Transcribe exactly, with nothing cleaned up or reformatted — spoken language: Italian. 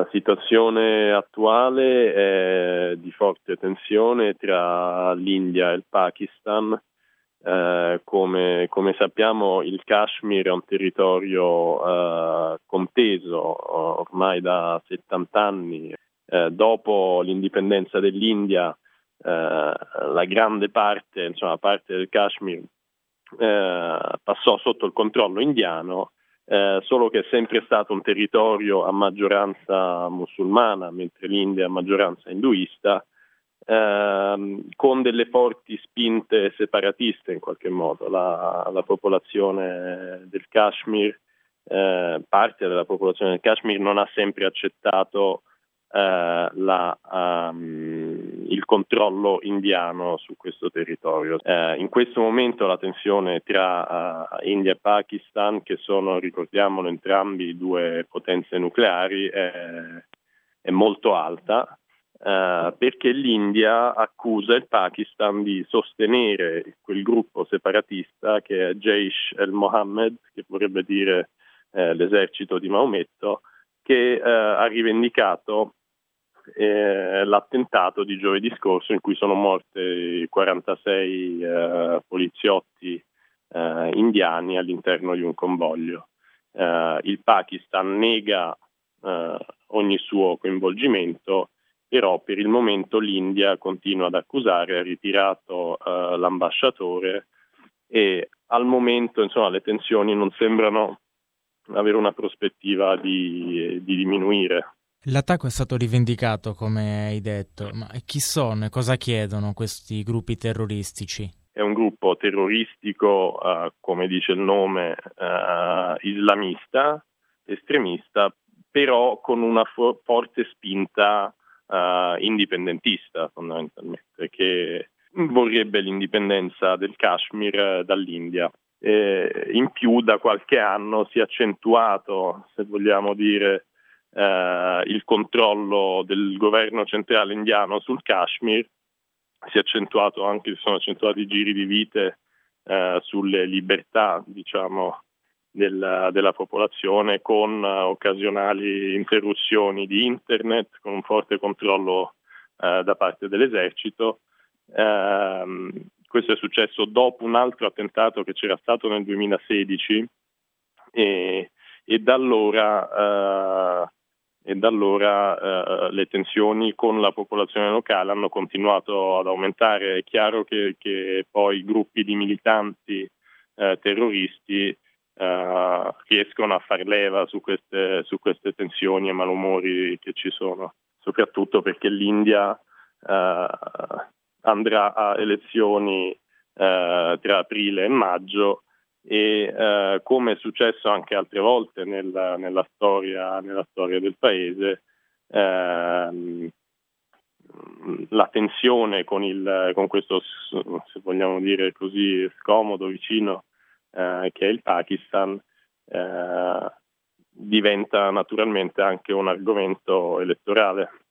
La situazione attuale è di forte tensione tra l'India e il Pakistan. Eh, come, come sappiamo, il Kashmir è un territorio eh, conteso ormai da settanta anni. Eh, dopo l'indipendenza dell'India, eh, la grande parte, insomma, parte del Kashmir eh, passò sotto il controllo indiano. Eh, solo che è sempre stato un territorio a maggioranza musulmana, mentre l'India è a maggioranza induista, ehm, con delle forti spinte separatiste in qualche modo. La, la popolazione del Kashmir, eh, parte della popolazione del Kashmir non ha sempre accettato eh, la, um, il controllo indiano su questo territorio. Eh, in questo momento la tensione tra uh, India e Pakistan, che sono, ricordiamolo, entrambi due potenze nucleari, è, è molto alta, eh, perché l'India accusa il Pakistan di sostenere quel gruppo separatista che è Jaish el-Mohammed, che vorrebbe dire eh, l'esercito di Maometto, che eh, ha rivendicato eh, l'attentato di giovedì scorso in cui sono morti quarantasei eh, poliziotti eh, indiani all'interno di un convoglio. Eh, il Pakistan nega eh, ogni suo coinvolgimento, però per il momento l'India continua ad accusare, ha ritirato eh, l'ambasciatore e al momento, insomma, le tensioni non sembrano avere una prospettiva di, di diminuire. L'attacco è stato rivendicato, come hai detto, ma chi sono e cosa chiedono questi gruppi terroristici? È un gruppo terroristico, uh, come dice il nome, uh, islamista, estremista, però con una fo- forte spinta uh, indipendentista, fondamentalmente, che vorrebbe l'indipendenza del Kashmir uh, dall'India. E in più, da qualche anno si è accentuato, se vogliamo dire, Uh, il controllo del governo centrale indiano sul Kashmir. Si è accentuato anche, si sono accentuati i giri di vite uh, sulle libertà, diciamo, della, della popolazione, con uh, occasionali interruzioni di internet, con un forte controllo uh, da parte dell'esercito. Uh, questo è successo dopo un altro attentato che c'era stato nel duemilasedici e, e da allora uh, e da allora eh, le tensioni con la popolazione locale hanno continuato ad aumentare. È chiaro che, che poi gruppi di militanti eh, terroristi eh, riescono a far leva su queste, su queste tensioni e malumori che ci sono, soprattutto perché l'India eh, andrà a elezioni eh, tra aprile e maggio. E eh, come è successo anche altre volte nella, nella, storia, nella storia del paese, ehm, la tensione con, il, con questo, se vogliamo dire così, scomodo vicino eh, che è il Pakistan, eh, diventa naturalmente anche un argomento elettorale.